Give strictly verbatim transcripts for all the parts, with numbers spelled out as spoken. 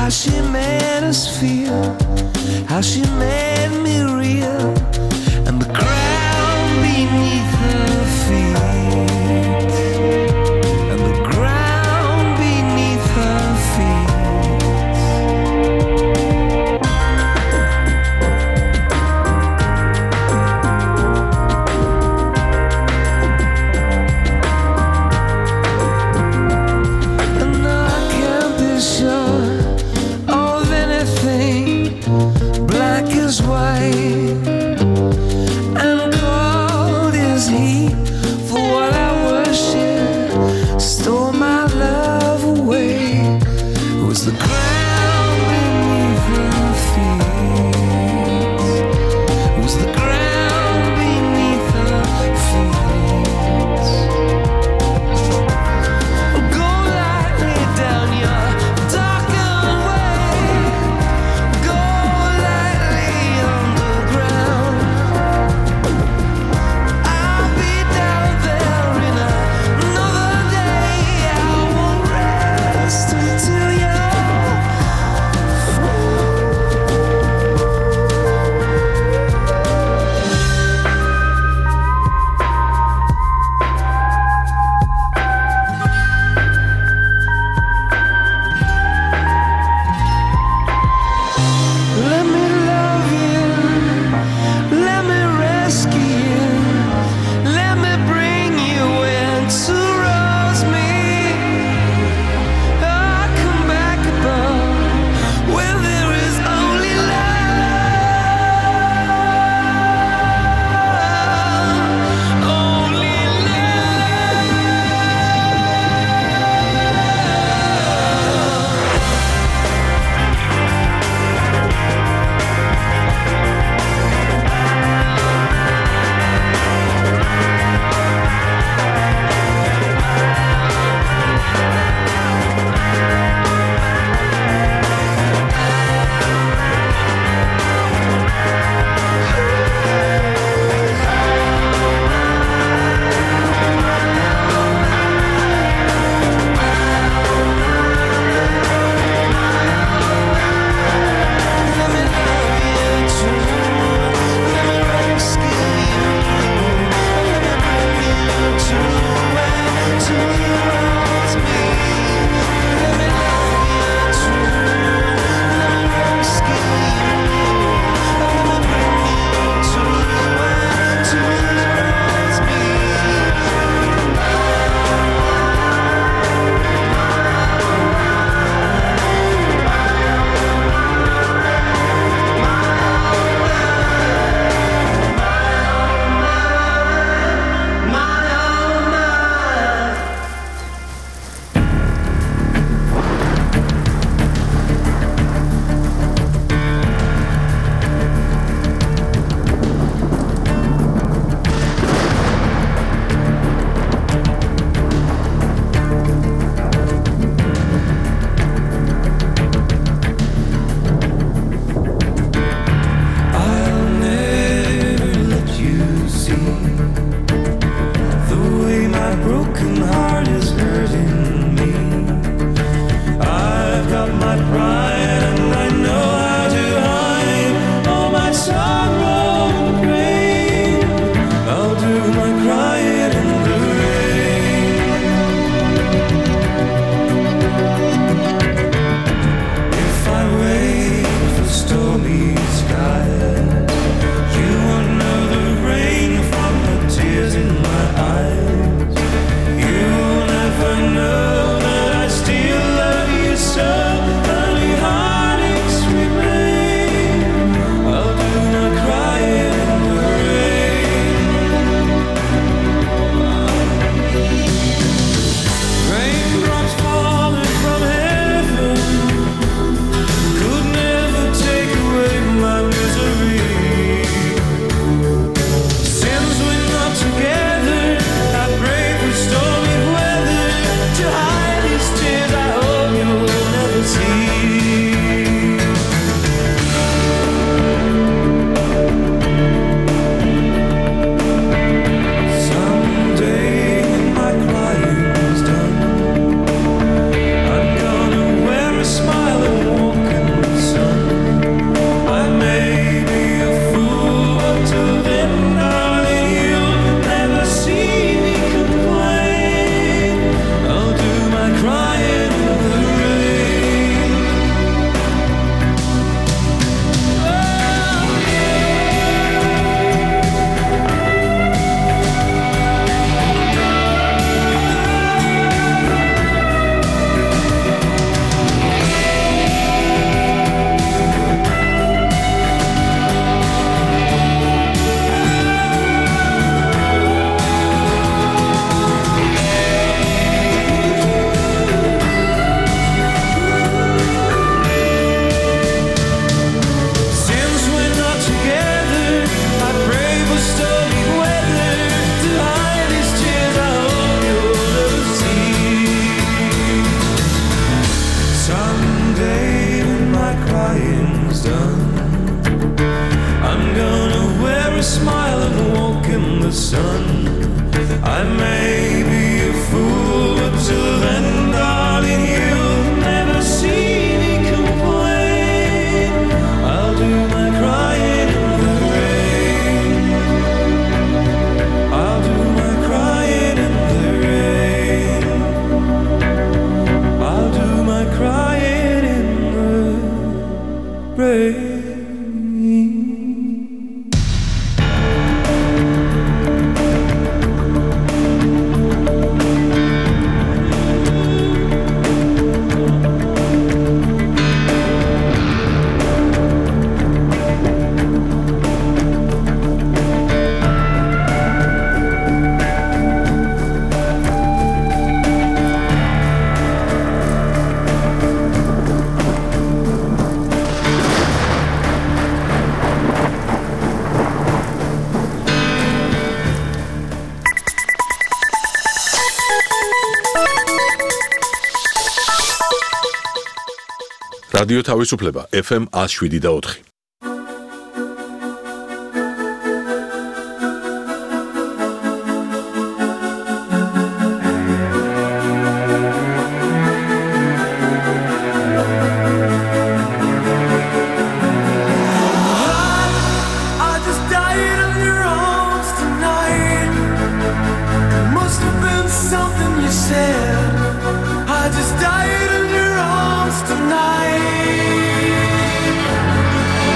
how she made us feel, how she made me real, and the ground beneath her feet, and the ground beneath her feet. And I can't be sure of anything. Black is white and cold is my crying's done, I'm gonna wear a smile and walk in the sun. I may be a fool, but till then, darling, you'll never see me complain. I'll do my crying in the rain. I'll do my crying in the rain. I'll do my crying in the rain. რადიო თავისუფლება ეფ ემ one oh seven და four. Tonight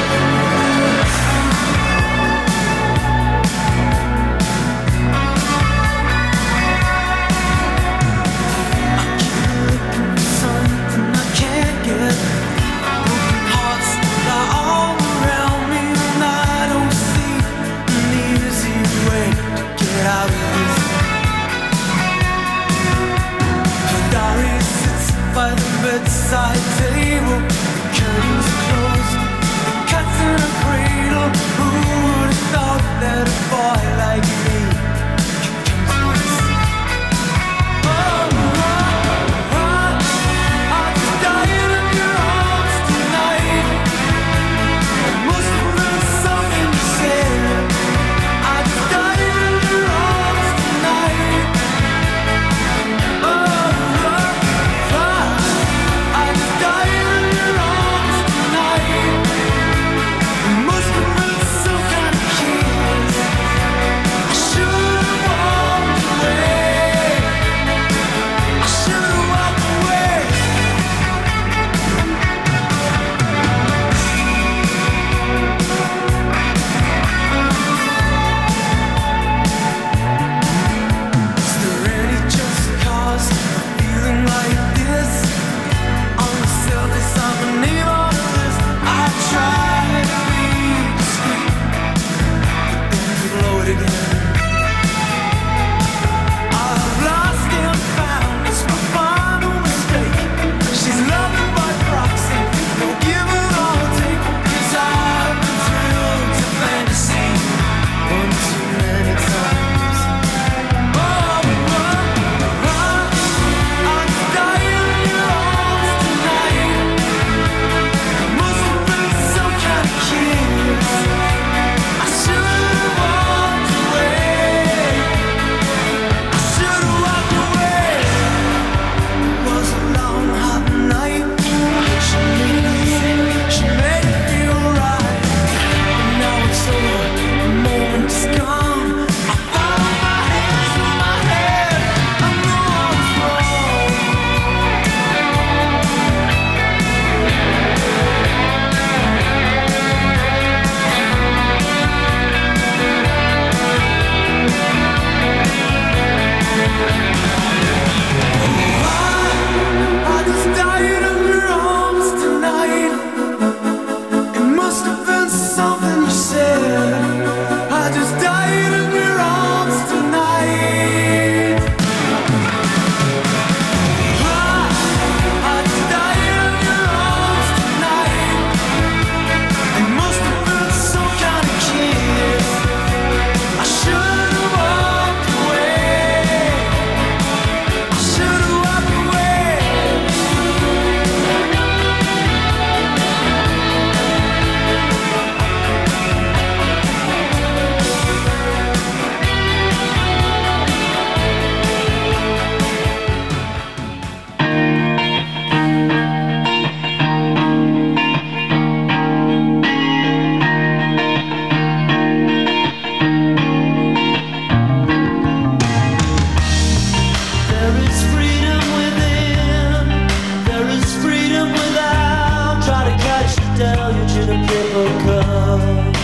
occur.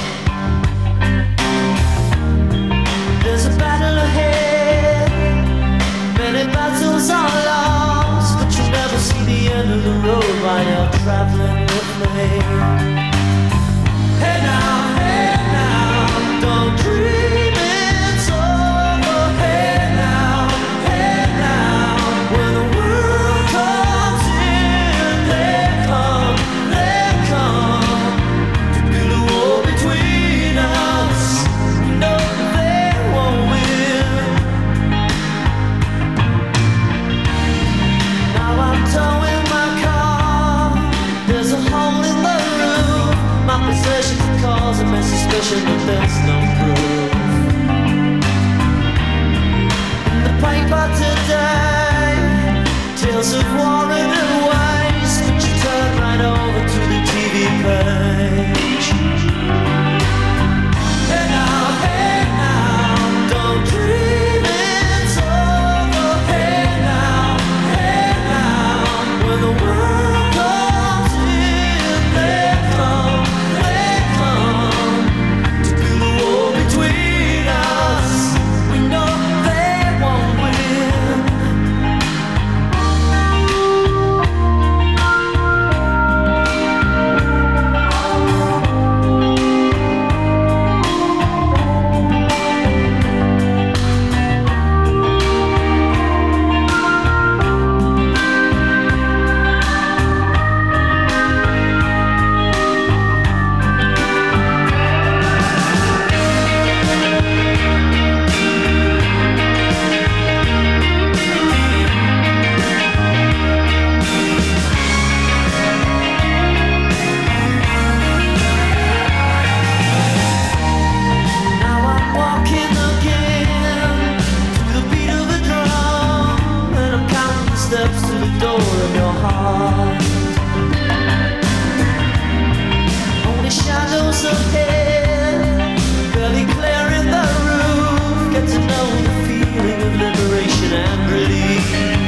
There's a battle ahead, many battles are lost, but you'll never see the end of the road while you're traveling with me. Hey now, hey now, don't dream it's over. Hey now, hey now, when the world comes in, they come, they come to build a wall between us. We know they won't win. Now I'm towing my car, there's a hole in the roof. My possessions cause a mess suspicion, but there's no proof. In the paper today, tales of war and waste, but you turn right over to the T V page. Hey now, hey now, don't dream it's over. Hey now, hey now, when the world comes in, they come, they come to build a wall between us. We know they won't win. Now I'm walking again to the beat of a drum, and I'm counting the steps to the door of your heart. Only shadows ahead, barely clearing the roof. Get to know the feeling of liberation and release.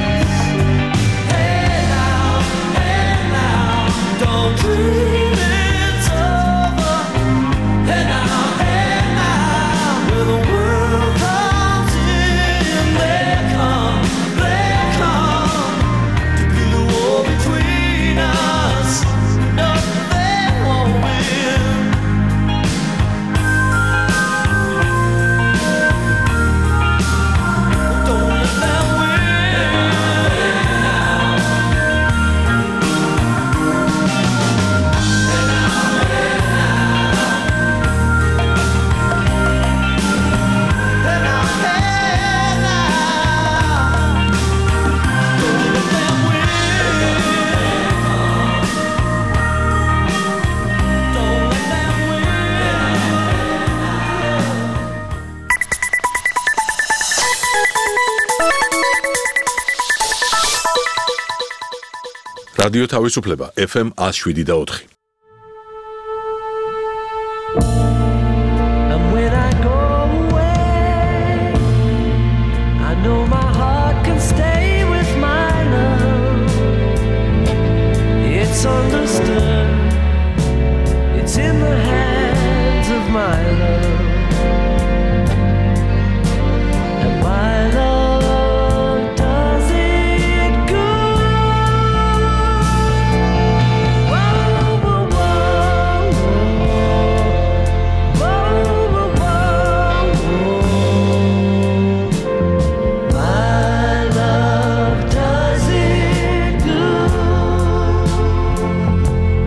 Hey now, hey now, don't dream it's over. Hey now, hey now, when the world comes in, they come, they come to build a wall between us. No, they won't win. Don't let them win. Hey now, hey now, don't let them win. Don't let them რადიო თავისუფლება ეფ ემ one oh seven და four. And when I go away, I know my heart can stay with my love. It's understood, it's in the hands of my love. And my love does it good. Whoa, whoa, whoa, whoa, whoa, whoa, whoa. My love does it good.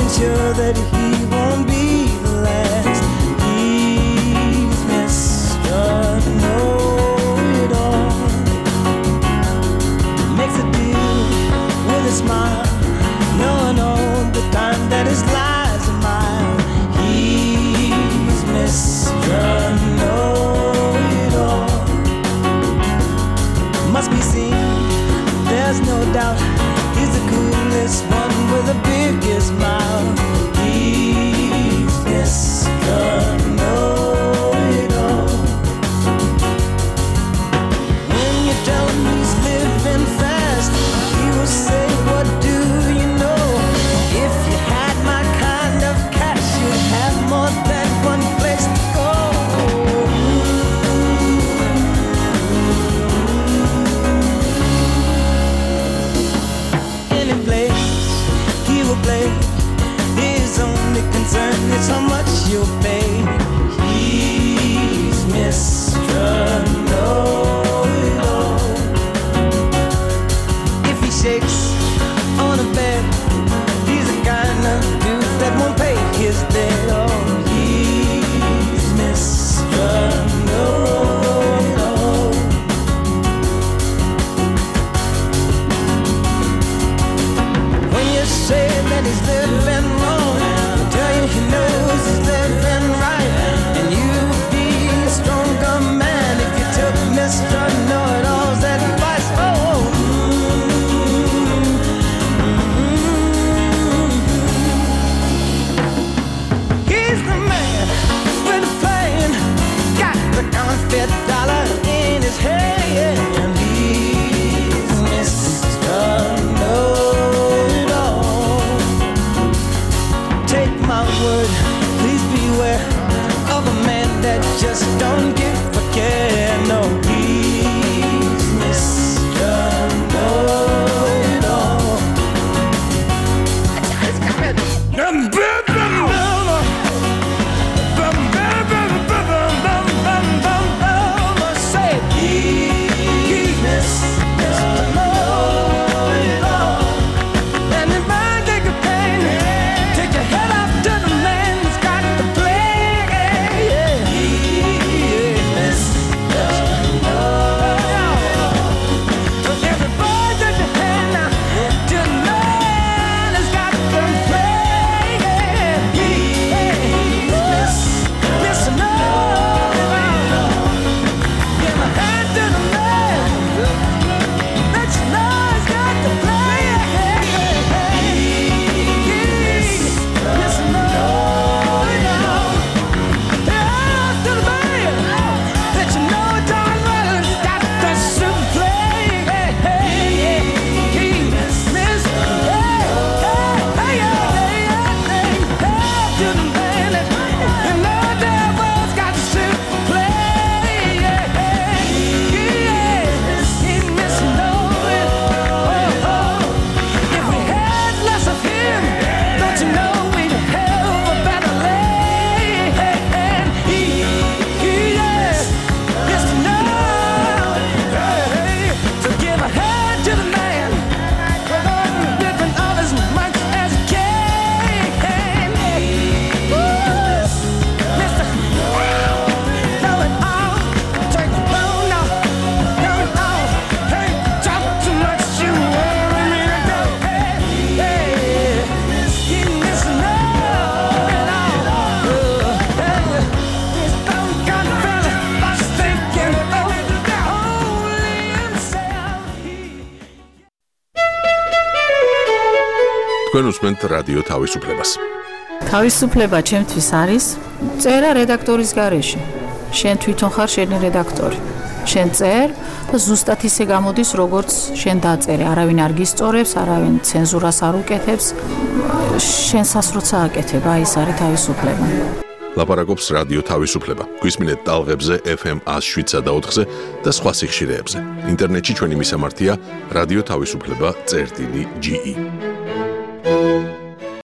making sure that he won't be the last. He's Mister Know-It-All. Makes a deal with a smile, knowing all the time that his lies are mine. He's Mister Know-It-All. Must be seen, there's no doubt. He's the coolest one with the biggest smile. He's Mister Know-It-All. When you tell him he's living fast, he will say, what do you know? If you had my kind of cash, you'd have more than one place to go. Any place he will play, his only concern is how much you'll pay. He's Mister Know-It-All. If he shakes on a bed, he's the kind of dude that won't pay his debt. Oh, he's Mister Know-It-All. When you say that he's living wrong, he'll tell you he knows he's living right. And you'd be a stronger man if you took Mister Know-It-All's advice. Oh, he's the man with the plan, got the counterfeit dollar in his hand. He's Mister Know-It-All. Take my word, please beware of a man that just don't give a care. No, he's Mister Know-It-All. Say, he's Mister Know-It-All. And if I take a pain, take your head up to the man who's got the play. He's Mister Know-It-All. So everybody take your hand now to the man who's got the play. He's Mister Know-It-All. Give my hand to the man that you know has got the play. He's Mister Know-It-All. Hand to the man that you know darn well has got the super play. He's Mister Know-It-All. Hand to the man that you know damn well's got the super play. He's Mister Know-It-All. If we had less of him, don't you know we'd have a better land? He, he is Mister Know-It-All. So give a hand to the man, living of as much as he can. Mister Know-It-All. Take the bone off, Know-It-All. Hey, talk too much, you worry me to death. Hey, he's Mister Know-It-All. This dumb kind of fella was thinking only himself. თქვენ უსმენთ რადიო თავისუფლებას. თავისუფლება ჩემთვის არის წერა რედაქტორის გარეშე. შენ თვითონ ხარ შენი რედაქტორი. შენ წერ და ზუსტად ისე გამოდის, როგორც შენ დაწერე. არავინ არ გისწორებს, არავინ ცენზურას არ უკეთებს. შენსას როცა აკეთებ, აი ეს არის თავისუფლება. ლაპარაკობს რადიო თავისუფლება. გვისმინეთ ტალღებზე ეფ ემ one oh seven და ოთხზე და სხვა სიხშირეებზე. ინტერნეტში ჩვენი მისამართია რადიო თავისუფლება წერტილი ჯი ი.